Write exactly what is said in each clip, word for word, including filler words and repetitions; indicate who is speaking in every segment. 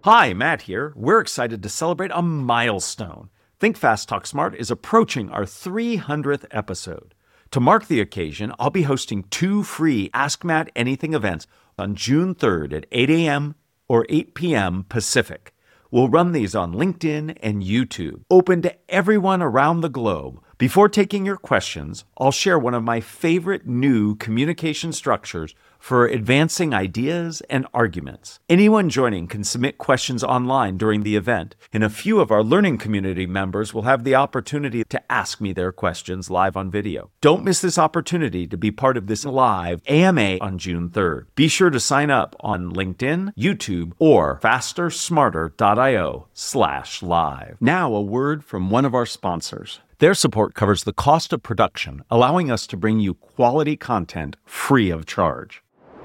Speaker 1: Hi, Matt here. We're excited to celebrate a milestone. Think Fast, Talk Smart is approaching our three hundredth episode. To mark the occasion, I'll be hosting two free Ask Matt Anything events on June third at eight a.m. or eight p.m. Pacific. We'll run these on LinkedIn and YouTube, open to everyone around the globe. Before taking your questions, I'll share one of my favorite new communication structures for advancing ideas and arguments. Anyone joining can submit questions online during the event, and a few of our learning community members will have the opportunity to ask me their questions live on video. Don't miss this opportunity to be part of this live A M A on June third. Be sure to sign up on LinkedIn, YouTube, or fastersmarter.io slash live. Now a word from one of our sponsors. Their support covers the cost of production, allowing us to bring you quality content free of charge.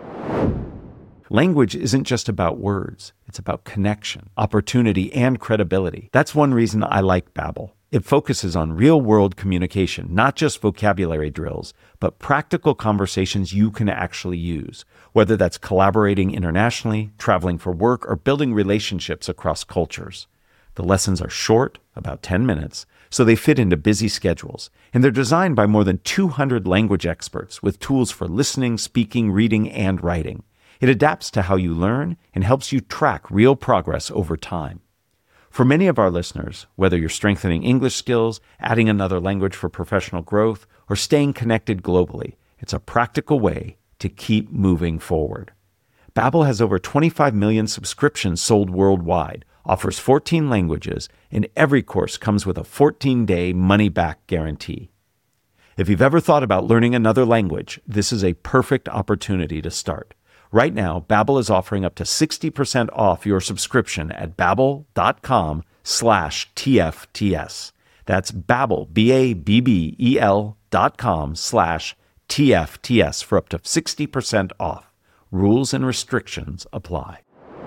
Speaker 1: Language isn't just about words. It's about connection, opportunity, and credibility. That's one reason I like Babbel. It focuses on real-world communication, not just vocabulary drills, but practical conversations you can actually use, whether that's collaborating internationally, traveling for work, or building relationships across cultures. The lessons are short, about ten minutes, so they fit into busy schedules, and they're designed by more than two hundred language experts with tools for listening, speaking, reading, and writing. It adapts to how you learn and helps you track real progress over time. For many of our listeners, whether you're strengthening English skills, adding another language for professional growth, or staying connected globally, it's a practical way to keep moving forward. Babbel has over twenty-five million subscriptions sold worldwide, offers fourteen languages, and every course comes with a fourteen-day money-back guarantee. If you've ever thought about learning another language, this is a perfect opportunity to start. Right now, Babbel is offering up to sixty percent off your subscription at babbel.com slash TFTS. That's Babbel, B-A-B-B-E-L dot com slash TFTS for up to sixty percent off. Rules and restrictions apply.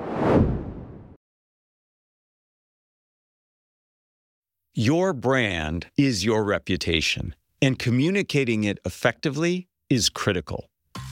Speaker 2: Your brand is your reputation, and communicating it effectively is critical.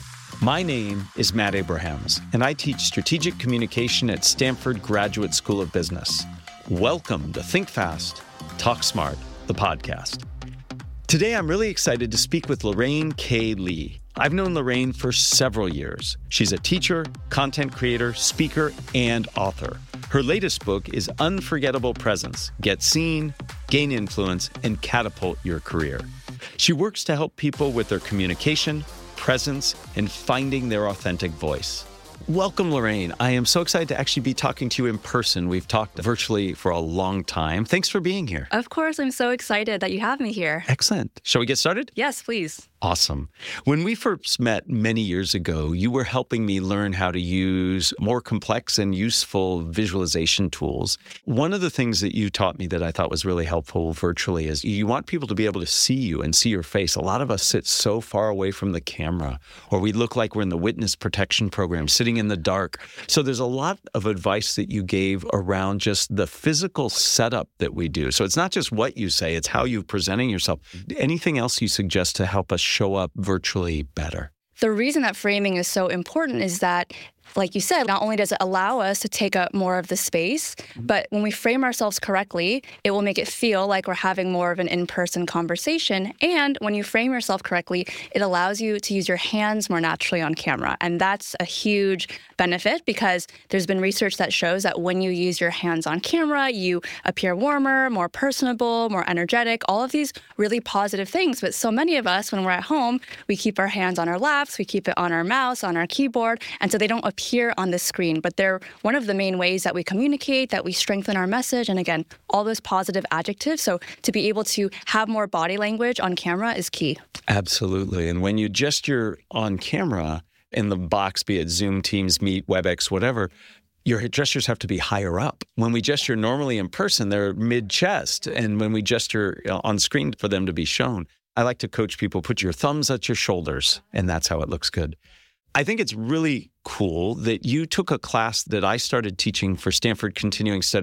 Speaker 2: My name is Matt Abrahams, and I teach strategic communication at Stanford Graduate School of Business. Welcome to Think Fast, Talk Smart, the podcast. Today, I'm really excited to speak with Lorraine K. Lee. I've known Lorraine for several years. She's a teacher, content creator, speaker, and author. Her latest book is Unforgettable Presence: Get Seen, Gain Influence, and Catapult Your Career. She works to help people with their communication, presence, and finding their authentic voice. Welcome, Lorraine. I am so excited to actually be talking to you in person. We've talked virtually for a long time. Thanks for being here.
Speaker 3: Of course, I'm so excited that you have me here.
Speaker 2: Excellent. Shall we get started?
Speaker 3: Yes, please.
Speaker 2: Awesome. When we first met many years ago, you were helping me learn how to use more complex and useful visualization tools. One of the things that you taught me that I thought was really helpful virtually is you want people to be able to see you and see your face. A lot of us sit so far away from the camera, or we look like we're in the witness protection program, sitting in the dark. So there's a lot of advice that you gave around just the physical setup that we do. So it's not just what you say, it's how you're presenting yourself. Anything else you suggest to help us show up virtually better?
Speaker 3: The reason that framing is so important is that, like you said, not only does it allow us to take up more of the space, but when we frame ourselves correctly, it will make it feel like we're having more of an in-person conversation. And when you frame yourself correctly, it allows you to use your hands more naturally on camera. And that's a huge benefit because there's been research that shows that when you use your hands on camera, you appear warmer, more personable, more energetic, all of these really positive things. But so many of us, when we're at home, we keep our hands on our laps, we keep it on our mouse, on our keyboard, and so they don't appear on the screen. But they're one of the main ways that we communicate, that we strengthen our message, and again, all those positive adjectives. So to be able to have more body language on camera is key.
Speaker 2: Absolutely. And when you gesture on camera in the box, be it Zoom, Teams, Meet, WebEx, whatever, your gestures have to be higher up. When we gesture normally in person, they're mid-chest. And when we gesture on screen for them to be shown, I like to coach people, put your thumbs at your shoulders, and that's how it looks good. I think it's really cool that you took a class that I started teaching for Stanford Continuing Studies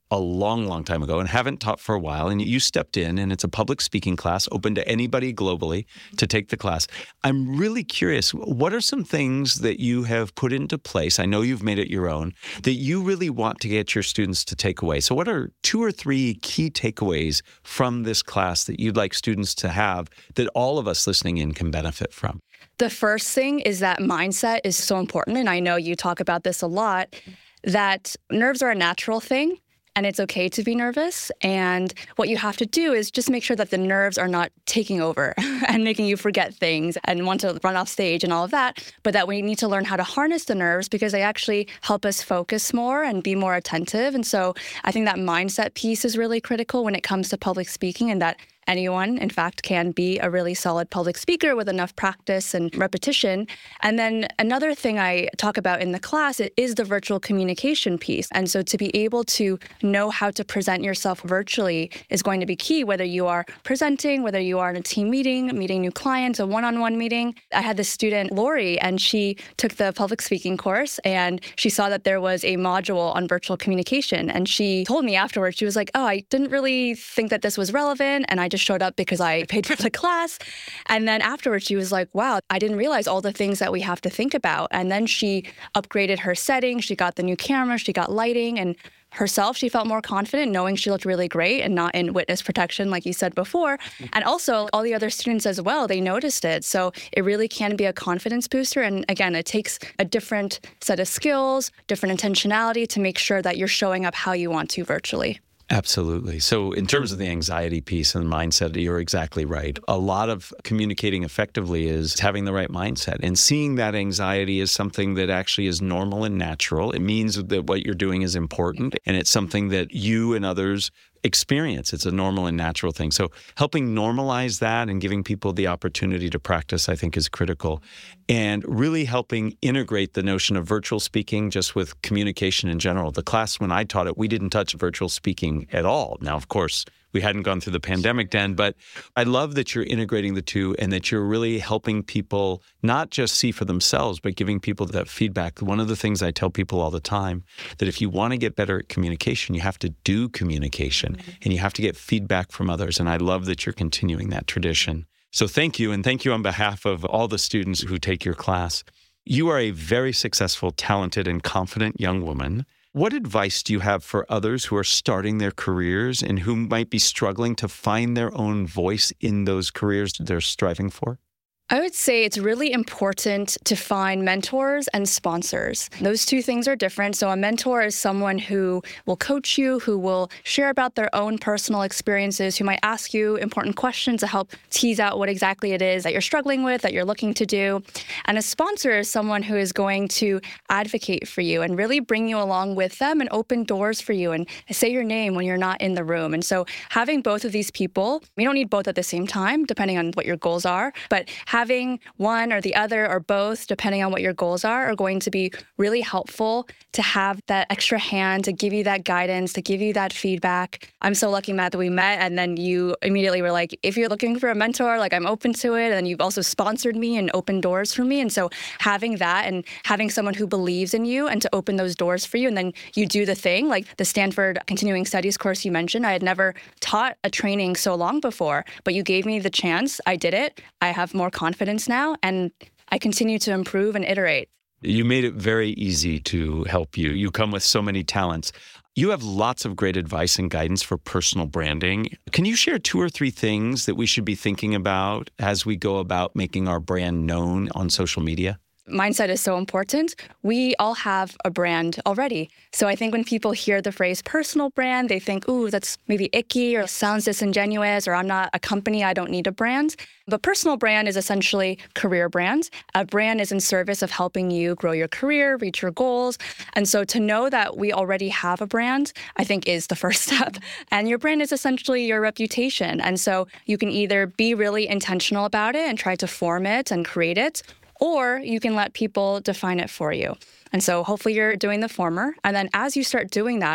Speaker 2: a long, long time ago and haven't taught for a while, and you stepped in, and it's a public speaking class open to anybody globally to take the class. I'm really curious, what are some things that you have put into place? I know you've made it your own, that you really want to get your students to take away. So what are two or three key takeaways from this class that you'd like students to have that all of us listening in can benefit from?
Speaker 3: The first thing is that mindset is so important. And I know you talk about this a lot, that nerves are a natural thing. And it's okay to be nervous. And what you have to do is just make sure that the nerves are not taking over and making you forget things and want to run off stage and all of that. But that we need to learn how to harness the nerves because they actually help us focus more and be more attentive. And so I think that mindset piece is really critical when it comes to public speaking, and that anyone, in fact, can be a really solid public speaker with enough practice and repetition. And then another thing I talk about in the class is the virtual communication piece. And so to be able to know how to present yourself virtually is going to be key, whether you are presenting, whether you are in a team meeting, meeting new clients, a one-on-one meeting. I had this student, Lori, and she took the public speaking course, and she saw that there was a module on virtual communication. And she told me afterwards, she was like, oh, I didn't really think that this was relevant, and I just showed up because I paid for the class. And then afterwards, she was like, wow, I didn't realize all the things that we have to think about. And then she upgraded her setting. She got the new camera. She got lighting. And herself, she felt more confident knowing she looked really great and not in witness protection, like you said before. And also all the other students as well, they noticed it. So it really can be a confidence booster. And again, it takes a different set of skills, different intentionality to make sure that you're showing up how you want to virtually.
Speaker 2: Absolutely. So in terms of the anxiety piece and mindset, you're exactly right. A lot of communicating effectively is having the right mindset and seeing that anxiety as something that actually is normal and natural. It means that what you're doing is important, and it's something that you and others experience. It's a normal and natural thing. So helping normalize that and giving people the opportunity to practice, I think, is critical. And really helping integrate the notion of virtual speaking just with communication in general. The class, when I taught it, we didn't touch virtual speaking at all. Now, of course, we hadn't gone through the pandemic then, but I love that you're integrating the two and that you're really helping people not just see for themselves, but giving people that feedback. One of the things I tell people all the time, that if you want to get better at communication, you have to do communication mm-hmm. and you have to get feedback from others. And I love that you're continuing that tradition. So thank you. And thank you on behalf of all the students who take your class. You are a very successful, talented, and confident young woman. What advice do you have for others who are starting their careers and who might be struggling to find their own voice in those careers they're striving for?
Speaker 3: I would say it's really important to find mentors and sponsors. Those two things are different. So a mentor is someone who will coach you, who will share about their own personal experiences, who might ask you important questions to help tease out what exactly it is that you're struggling with, that you're looking to do. And a sponsor is someone who is going to advocate for you and really bring you along with them and open doors for you and say your name when you're not in the room. And so having both of these people, you don't need both at the same time, depending on what your goals are, but having one or the other or both, depending on what your goals are, are going to be really helpful to have that extra hand, to give you that guidance, to give you that feedback. I'm so lucky, Matt, that we met, and then you immediately were like, if you're looking for a mentor, like I'm open to it. And you've also sponsored me and opened doors for me. And so having that and having someone who believes in you and to open those doors for you, and then you do the thing, like the Stanford Continuing Studies course you mentioned, I had never taught a training so long before, but you gave me the chance. I did it. I have more confidence now, and I continue to improve and iterate.
Speaker 2: You made it very easy to help you. You come with so many talents. You have lots of great advice and guidance for personal branding. Can you share two or three things that we should be thinking about as we go about making our brand known on social media?
Speaker 3: Mindset is so important. We all have a brand already. So I think when people hear the phrase personal brand, they think, ooh, that's maybe icky or sounds disingenuous, or I'm not a company, I don't need a brand. But personal brand is essentially career brand. A brand is in service of helping you grow your career, reach your goals. And so to know that we already have a brand, I think is the first step. And your brand is essentially your reputation. And so you can either be really intentional about it and try to form it and create it, or you can let people define it for you. And so hopefully you're doing the former. And then as you start doing that,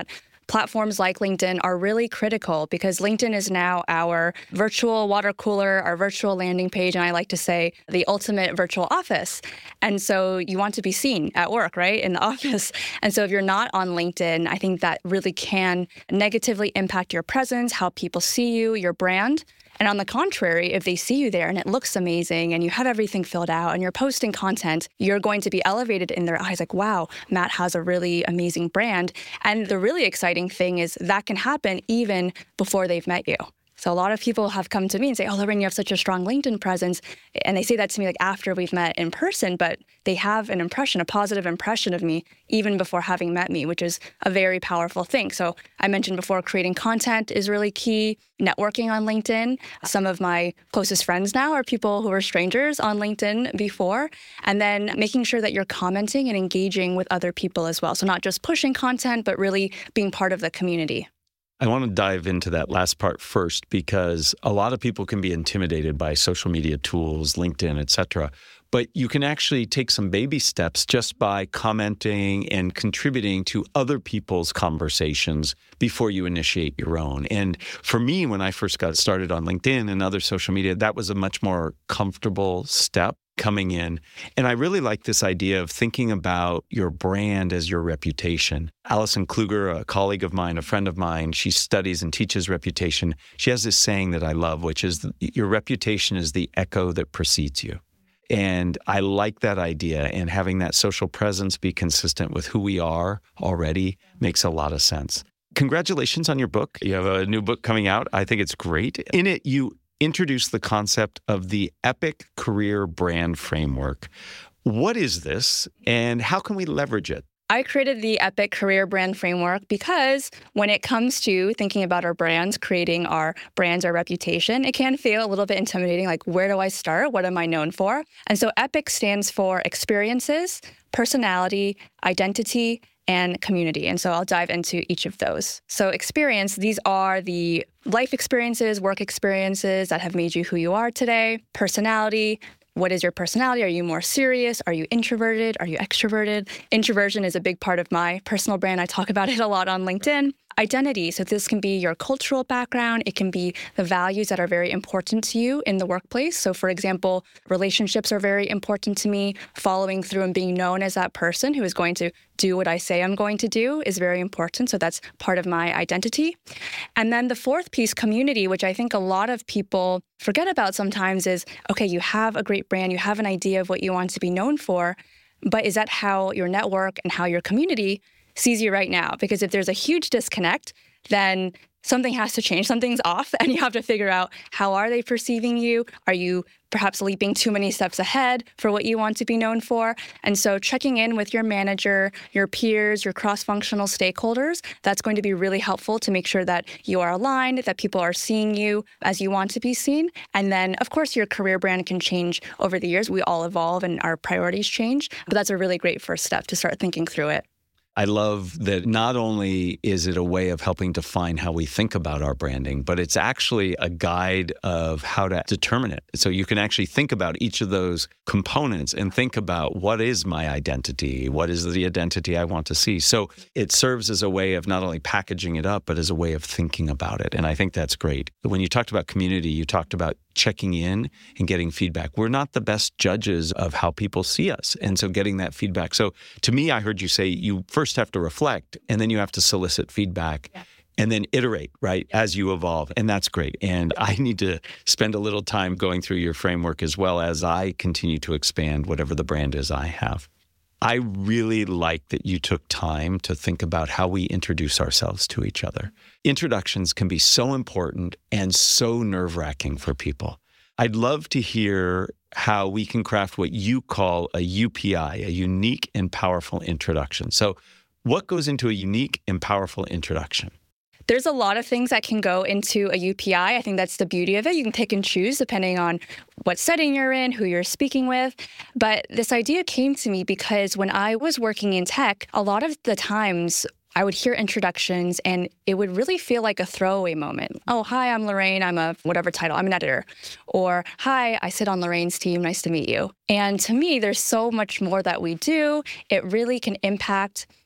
Speaker 3: platforms like LinkedIn are really critical because LinkedIn is now our virtual water cooler, our virtual landing page, and I like to say the ultimate virtual office. And so you want to be seen at work, right, in the office. And so if you're not on LinkedIn, I think that really can negatively impact your presence, how people see you, your brand. And on the contrary, if they see you there and it looks amazing and you have everything filled out and you're posting content, you're going to be elevated in their eyes like, wow, Matt has a really amazing brand. And the really exciting thing is that can happen even before they've met you. So a lot of people have come to me and say, oh, Lorraine, you have such a strong LinkedIn presence. And they say that to me like after we've met in person, but they have an impression, a positive impression of me even before having met me, which is a very powerful thing. So I mentioned before, creating content is really key. Networking on LinkedIn. Some of my closest friends now are people who were strangers on LinkedIn before. And then making sure that you're commenting and engaging with other people as well. So not just pushing content, but really being part of the community.
Speaker 2: I want to dive into that last part first because a lot of people can be intimidated by social media tools, LinkedIn, et cetera. But you can actually take some baby steps just by commenting and contributing to other people's conversations before you initiate your own. And for me, when I first got started on LinkedIn and other social media, that was a much more comfortable step coming in. And I really like this idea of thinking about your brand as your reputation. Alison Kluger, a colleague of mine, a friend of mine, she studies and teaches reputation. She has this saying that I love, which is your reputation is the echo that precedes you. And I like that idea, and having that social presence be consistent with who we are already makes a lot of sense. Congratulations on your book. You have a new book coming out. I think it's great. In it, you introduce the concept of the Epic Career Brand Framework. What is this, and how can we leverage it?
Speaker 3: I created the Epic Career Brand Framework because when it comes to thinking about our brands, creating our brands, our reputation, it can feel a little bit intimidating, like where do I start? What am I known for? And so EPIC stands for experiences, personality, identity, and community. And so I'll dive into each of those. So experience, these are the life experiences, work experiences that have made you who you are today. Personality, what is your personality? Are you more serious? Are you introverted? Are you extroverted? Introversion is a big part of my personal brand. I talk about it a lot on LinkedIn. Identity. So this can be your cultural background. It can be the values that are very important to you in the workplace. So for example, relationships are very important to me. Following through and being known as that person who is going to do what I say I'm going to do is very important. So that's part of my identity. And then the fourth piece, community, which I think a lot of people forget about sometimes is, okay, you have a great brand, you have an idea of what you want to be known for, but is that how your network and how your community sees you right now? Because if there's a huge disconnect, then something has to change. Something's off, and you have to figure out, how are they perceiving you? Are you perhaps leaping too many steps ahead for what you want to be known for? And so checking in with your manager, your peers, your cross-functional stakeholders, that's going to be really helpful to make sure that you are aligned, that people are seeing you as you want to be seen. And then, of course, your career brand can change over the years. We all evolve and our priorities change, but that's a really great first step to start thinking through it.
Speaker 2: I love that not only is it a way of helping define how we think about our branding, but it's actually a guide of how to determine it. So you can actually think about each of those components and think about, what is my identity? What is the identity I want to see? So it serves as a way of not only packaging it up, but as a way of thinking about it. And I think that's great. When you talked about community, you talked about checking in and getting feedback. We're not the best judges of how people see us. And so getting that feedback. So to me, I heard you say you first have to reflect, and then you have to solicit feedback. Yeah. And then iterate, right, as you evolve. And that's great. And I need to spend a little time going through your framework as well as I continue to expand whatever the brand is I have. I really like that you took time to think about how we introduce ourselves to each other. Introductions can be so important and so nerve-wracking for people. I'd love to hear how we can craft what you call a U P I, a unique and powerful introduction. So what goes into a unique and powerful introduction?
Speaker 3: There's a lot of things that can go into a U P I. I think that's the beauty of it. You can pick and choose depending on what setting you're in, who you're speaking with. But this idea came to me because when I was working in tech, a lot of the times I would hear introductions and it would really feel like a throwaway moment. Oh, hi, I'm Lorraine. I'm a whatever title. I'm an editor. Or, hi, I sit on Lorraine's team. Nice to meet you. And to me, there's so much more that we do. It really can impact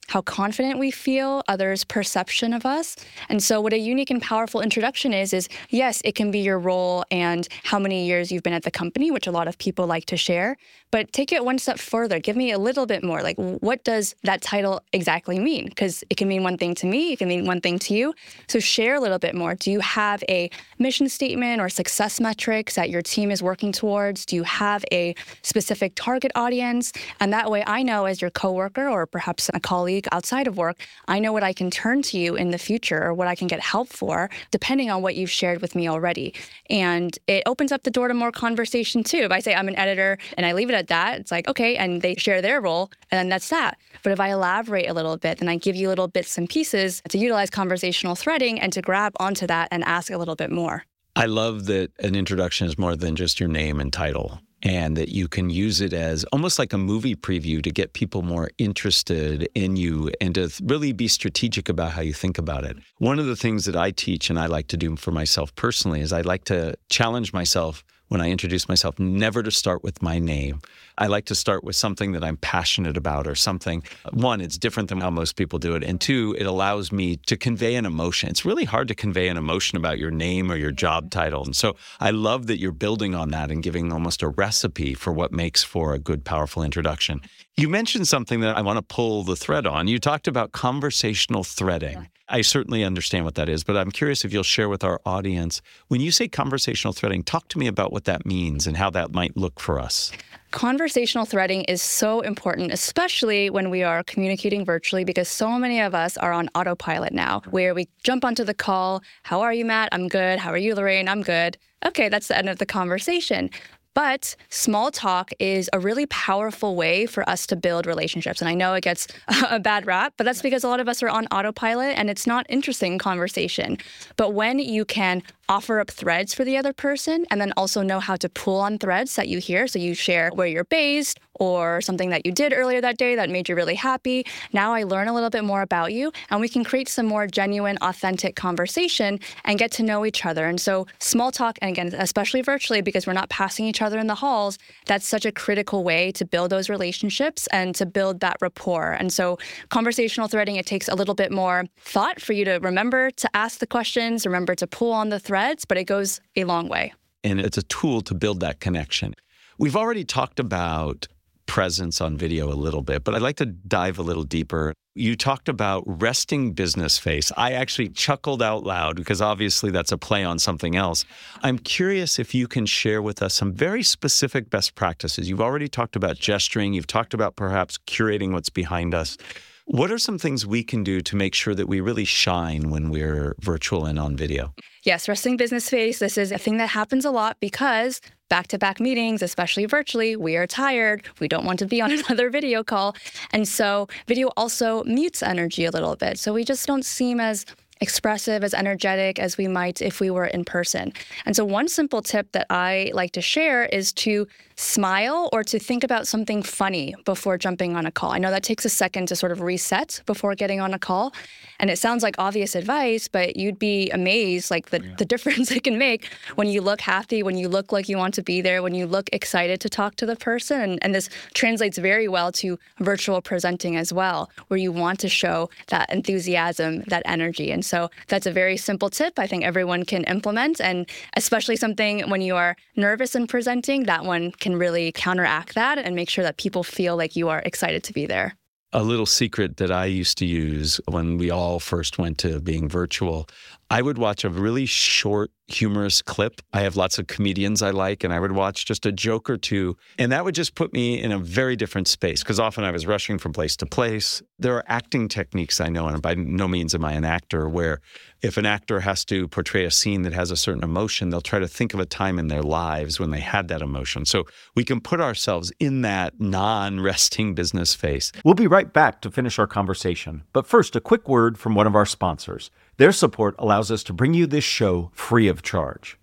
Speaker 3: how confident we feel, others' perception of us. And so what a unique and powerful introduction is, is yes, it can be your role and how many years you've been at the company, which a lot of people like to share, but take it one step further. Give me a little bit more. Like, what does that title exactly mean? Because it can mean one thing to me, it can mean one thing to you. So share a little bit more. Do you have a mission statement or success metrics that your team is working towards? Do you have a specific target audience? And that way I know, as your coworker or perhaps a colleague outside of work, I know what I can turn to you in the future or what I can get help for, depending on what you've shared with me already. And it opens up the door to more conversation too. If I say I'm an editor and I leave it at that, it's like, okay, and they share their role, and then that's that. But if I elaborate a little bit, then I give you little bits and pieces to utilize conversational threading and to grab onto that and ask a little bit more.
Speaker 2: I love that an introduction is more than just your name and title, and that you can use it as almost like a movie preview to get people more interested in you and to really be strategic about how you think about it. One of the things that I teach and I like to do for myself personally is I like to challenge myself when I introduce myself, never to start with my name. I like to start with something that I'm passionate about or something. One, it's different than how most people do it. And two, it allows me to convey an emotion. It's really hard to convey an emotion about your name or your job title. And so I love that you're building on that and giving almost a recipe for what makes for a good, powerful introduction. You mentioned something that I want to pull the thread on. You talked about conversational threading. Yeah. I certainly understand what that is, but I'm curious if you'll share with our audience, when you say conversational threading, talk to me about what that means and how that might look for us.
Speaker 3: Conversational threading is so important, especially when we are communicating virtually, because so many of us are on autopilot now, where we jump onto the call. How are you, Matt? I'm good. How are you, Lorraine? I'm good. Okay, that's the end of the conversation. But small talk is a really powerful way for us to build relationships. And I know it gets a bad rap, but that's because a lot of us are on autopilot and it's not interesting conversation. But when you can offer up threads for the other person and then also know how to pull on threads that you hear, so you share where you're based or something that you did earlier that day that made you really happy. Now I learn a little bit more about you and we can create some more genuine, authentic conversation and get to know each other. And so small talk, and again, especially virtually because we're not passing each other in the halls, that's such a critical way to build those relationships and to build that rapport. And so conversational threading, it takes a little bit more thought for you to remember to ask the questions, remember to pull on the threads, but it goes a long way.
Speaker 2: And it's a tool to build that connection. We've already talked about presence on video a little bit, but I'd like to dive a little deeper. You talked about resting business face. I actually chuckled out loud because obviously that's a play on something else. I'm curious if you can share with us some very specific best practices. You've already talked about gesturing. You've talked about perhaps curating what's behind us. What are some things we can do to make sure that we really shine when we're virtual and on video?
Speaker 3: Yes, resting business face. This is a thing that happens a lot because back-to-back meetings, especially virtually, we are tired. We don't want to be on another video call. And so video also mutes energy a little bit. So we just don't seem as expressive, as energetic as we might if we were in person. And so one simple tip that I like to share is to smile or to think about something funny before jumping on a call. I know that takes a second to sort of reset before getting on a call. And it sounds like obvious advice, but you'd be amazed like the, yeah. the difference it can make when you look happy, when you look like you want to be there, when you look excited to talk to the person. And, and this translates very well to virtual presenting as well, where you want to show that enthusiasm, that energy. And so that's a very simple tip I think everyone can implement. And especially something when you are nervous in presenting, that one can really counteract that and make sure that people feel like you are excited to be there.
Speaker 2: A little secret that I used to use when we all first went to being virtual, I would watch a really short, humorous clip. I have lots of comedians I like, and I would watch just a joke or two, and that would just put me in a very different space because often I was rushing from place to place. There are acting techniques I know, and by no means am I an actor, where if an actor has to portray a scene that has a certain emotion, they'll try to think of a time in their lives when they had that emotion. So we can put ourselves in that non-resting business face.
Speaker 1: We'll be right back to finish our conversation. But first, a quick word from one of our sponsors. Their support allows us to bring you this show free of charge.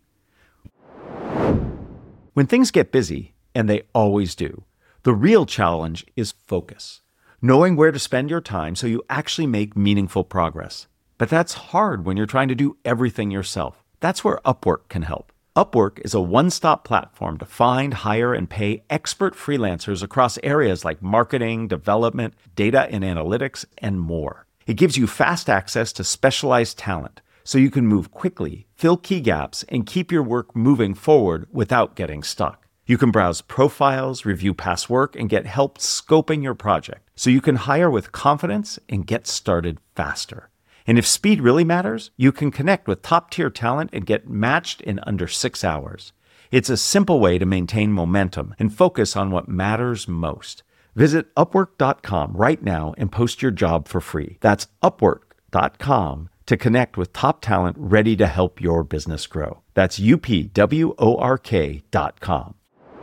Speaker 1: When things get busy, and they always do, the real challenge is focus. Knowing where to spend your time so you actually make meaningful progress. But that's hard when you're trying to do everything yourself. That's where Upwork can help. Upwork is a one-stop platform to find, hire, and pay expert freelancers across areas like marketing, development, data and analytics, and more. It gives you fast access to specialized talent, so you can move quickly, fill key gaps, and keep your work moving forward without getting stuck. You can browse profiles, review past work, and get help scoping your project, so you can hire with confidence and get started faster. And if speed really matters, you can connect with top-tier talent and get matched in under six hours. It's a simple way to maintain momentum and focus on what matters most. Visit upwork dot com right now and post your job for free. That's upwork dot com to connect with top talent ready to help your business grow. That's U P W O R K dot com.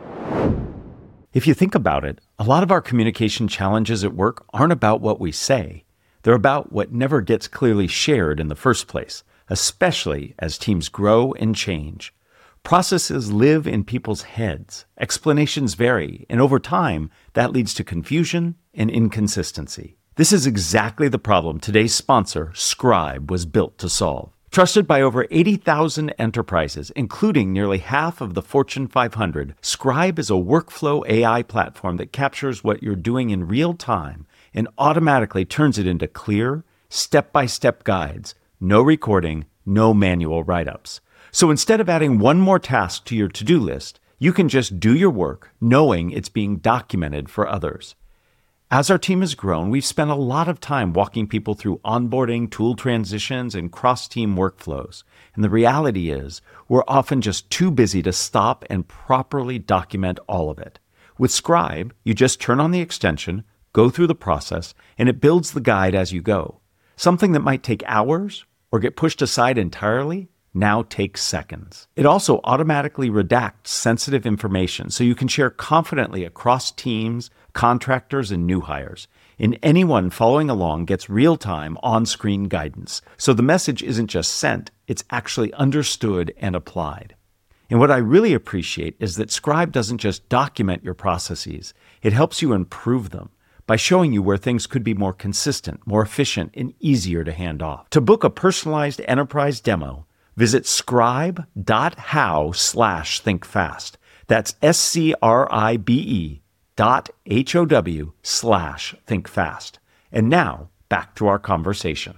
Speaker 1: If you think about it, a lot of our communication challenges at work aren't about what we say. They're about what never gets clearly shared in the first place, especially as teams grow and change. Processes live in people's heads, explanations vary, and over time, that leads to confusion and inconsistency. This is exactly the problem today's sponsor, Scribe, was built to solve. Trusted by over eighty thousand enterprises, including nearly half of the Fortune five hundred, Scribe is a workflow A I platform that captures what you're doing in real time and automatically turns it into clear, step-by-step guides. No recording, no manual write-ups. So instead of adding one more task to your to-do list, you can just do your work knowing it's being documented for others. As our team has grown, we've spent a lot of time walking people through onboarding, tool transitions, and cross-team workflows. And the reality is, we're often just too busy to stop and properly document all of it. With Scribe, you just turn on the extension, go through the process, and it builds the guide as you go. Something that might take hours or get pushed aside entirely now takes seconds. It also automatically redacts sensitive information so you can share confidently across teams, contractors, and new hires. And anyone following along gets real-time on-screen guidance, so the message isn't just sent, it's actually understood and applied. And what I really appreciate is that Scribe doesn't just document your processes, it helps you improve them by showing you where things could be more consistent, more efficient, and easier to hand off. To book a personalized enterprise demo, visit scribe.how slash thinkfast. That's S-C-R-I-B-E dot H-O-W slash thinkfast. And now, back to our conversation.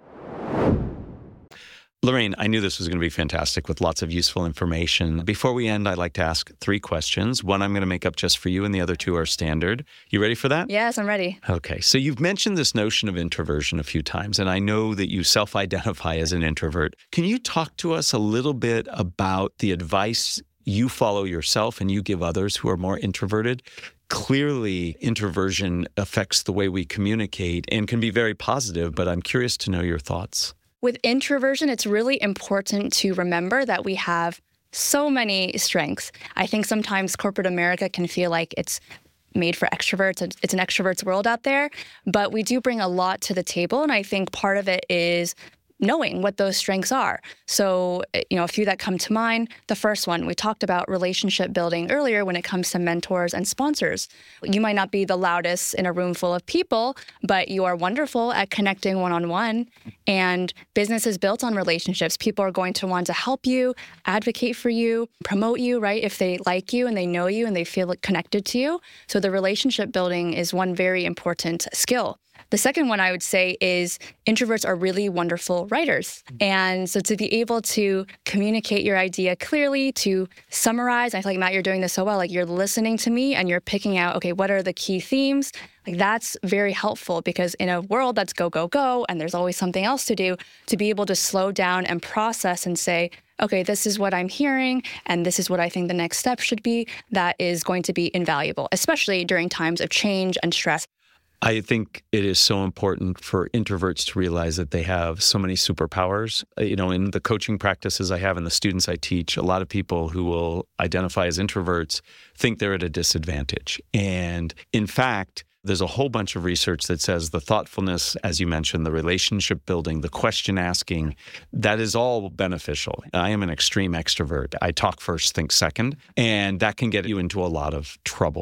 Speaker 2: Lorraine, I knew this was going to be fantastic with lots of useful information. Before we end, I'd like to ask three questions. One I'm going to make up just for you, and the other two are standard. You ready for that?
Speaker 3: Yes, I'm ready.
Speaker 2: Okay. So you've mentioned this notion of introversion a few times, and I know that you self-identify as an introvert. Can you talk to us a little bit about the advice you follow yourself and you give others who are more introverted? Clearly, introversion affects the way we communicate and can be very positive, but I'm curious to know your thoughts.
Speaker 3: With introversion, it's really important to remember that we have so many strengths. I think sometimes corporate America can feel like it's made for extroverts. It's an extrovert's world out there, but we do bring a lot to the table. And I think part of it is knowing what those strengths are. So, you know, a few that come to mind. The first one, we talked about relationship building earlier when it comes to mentors and sponsors. You might not be the loudest in a room full of people, but you are wonderful at connecting one-on-one. And business is built on relationships. People are going to want to help you, advocate for you, promote you, right? If they like you and they know you and they feel connected to you. So the relationship building is one very important skill. The second one I would say is introverts are really wonderful writers. And so to be able to communicate your idea clearly, to summarize, I feel like, Matt, you're doing this so well. Like, you're listening to me and you're picking out, okay, what are the key themes? Like, that's very helpful, because in a world that's go, go, go, and there's always something else to do, to be able to slow down and process and say, okay, this is what I'm hearing, and this is what I think the next step should be, that is going to be invaluable, especially during times of change and stress.
Speaker 2: I think it is so important for introverts to realize that they have so many superpowers. You know, in the coaching practices I have and the students I teach, a lot of people who will identify as introverts think they're at a disadvantage. And in fact, there's a whole bunch of research that says the thoughtfulness, as you mentioned, the relationship building, the question asking, that is all beneficial. I am an extreme extrovert. I talk first, think second, and that can get you into a lot of trouble.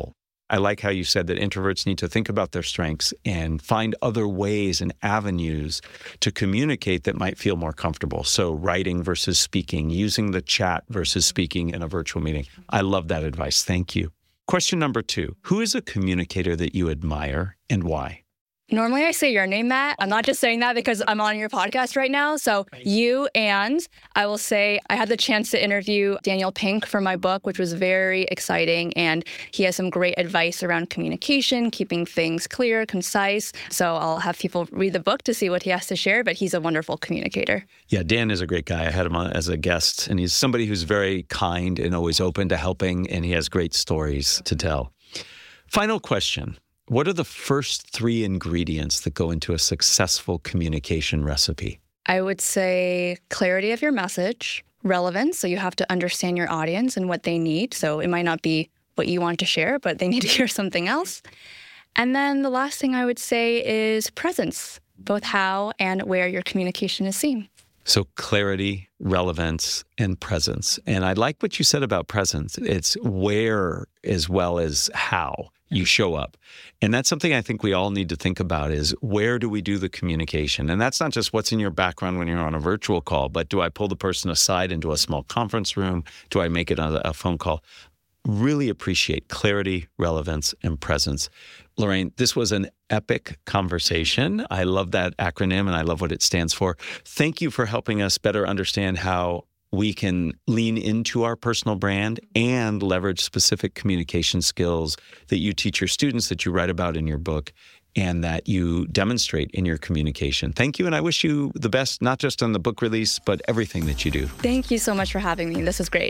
Speaker 2: I like how you said that introverts need to think about their strengths and find other ways and avenues to communicate that might feel more comfortable. So writing versus speaking, using the chat versus speaking in a virtual meeting. I love that advice. Thank you. Question number two, who is a communicator that you admire and why?
Speaker 3: Normally I say your name, Matt. I'm not just saying that because I'm on your podcast right now. So you, and I will say I had the chance to interview Daniel Pink for my book, which was very exciting. And he has some great advice around communication, keeping things clear, concise. So I'll have people read the book to see what he has to share, but he's a wonderful communicator.
Speaker 2: Yeah, Dan is a great guy. I had him on as a guest, and he's somebody who's very kind and always open to helping, and he has great stories to tell. Final question. What are the first three ingredients that go into a successful communication recipe?
Speaker 3: I would say clarity of your message, relevance. So you have to understand your audience and what they need. So it might not be what you want to share, but they need to hear something else. And then the last thing I would say is presence, both how and where your communication is seen.
Speaker 2: So clarity, relevance, and presence. And I like what you said about presence. It's where as well as how you show up. And that's something I think we all need to think about is where do we do the communication? And that's not just what's in your background when you're on a virtual call, but do I pull the person aside into a small conference room? Do I make it on a phone call? Really appreciate clarity, relevance, and presence. Lorraine, this was an epic conversation. I love that acronym and I love what it stands for. Thank you for helping us better understand how we can lean into our personal brand and leverage specific communication skills that you teach your students, that you write about in your book, and that you demonstrate in your communication. Thank you, and I wish you the best, not just on the book release, but everything that you do.
Speaker 3: Thank you so much for having me. This is great.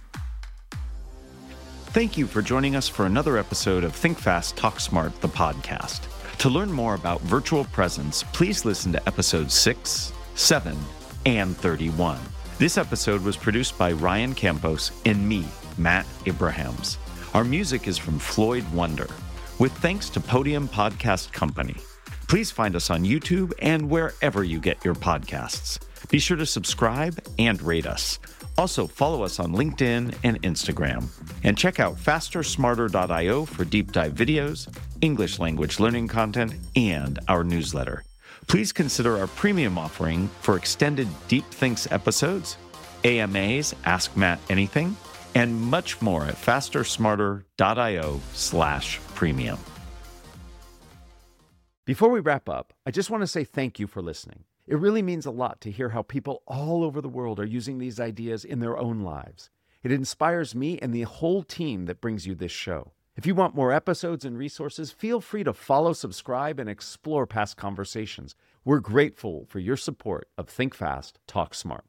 Speaker 1: Thank you for joining us for another episode of Think Fast, Talk Smart, the podcast. To learn more about virtual presence, please listen to episodes six, seven, and thirty-one. This episode was produced by Ryan Campos and me, Matt Abrahams. Our music is from Floyd Wonder, with thanks to Podium Podcast Company. Please find us on YouTube and wherever you get your podcasts. Be sure to subscribe and rate us. Also, follow us on LinkedIn and Instagram. And check out faster smarter dot io for deep dive videos, English language learning content, and our newsletter. Please consider our premium offering for extended Deep Thinks episodes, A M As, Ask Matt Anything, and much more at faster smarter dot io slash premium. Before we wrap up, I just want to say thank you for listening. It really means a lot to hear how people all over the world are using these ideas in their own lives. It inspires me and the whole team that brings you this show. If you want more episodes and resources, feel free to follow, subscribe, and explore past conversations. We're grateful for your support of Think Fast, Talk Smart.